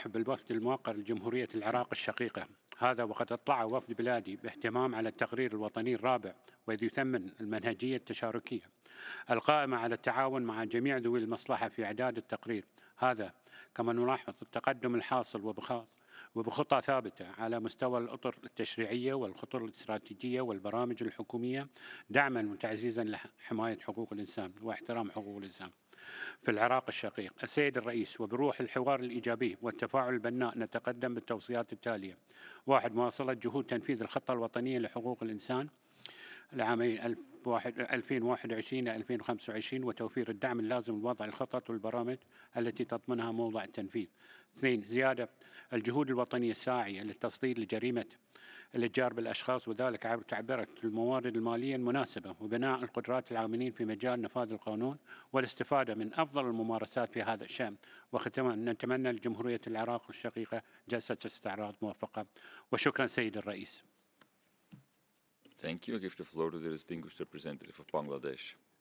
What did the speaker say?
أرحب بالوفد الموقر لجمهورية العراق الشقيقة، هذا وقد اطلع وفد بلادي باهتمام على التقرير الوطني الرابع، وإذ يثمن المنهجية التشاركية القائمة على التعاون مع جميع ذوي المصلحة في إعداد التقرير هذا، كما نلاحظ التقدم الحاصل وبخطى ثابتة على مستوى الأطر التشريعية والخطر الاستراتيجية والبرامج الحكومية دعما وتعزيزا لحماية حقوق الإنسان واحترام حقوق الإنسان في العراق الشقيق. السيد الرئيس، وبروح الحوار الإيجابي والتفاعل البناء نتقدم بالتوصيات التالية: 1. مواصلة جهود تنفيذ الخطة الوطنية لحقوق الإنسان العامين 2021 إلى 2025 وتوفير الدعم اللازم لوضع الخطط والبرامج التي تضمنها موضع التنفيذ. 2. زيادة الجهود الوطنية الساعية للتصدير لجريمة الإتجار بالأشخاص، وذلك عبر تعبئة الموارد المالية المناسبة وبناء القدرات العاملين في مجال نفاذ القانون والاستفادة من أفضل الممارسات في هذا الشأن. وختاما نتمنى لجمهورية العراق الشقيقة جلسة استعراض موفقة، وشكرا سيد الرئيس. Thank you. I give the floor to the distinguished representative of Bangladesh.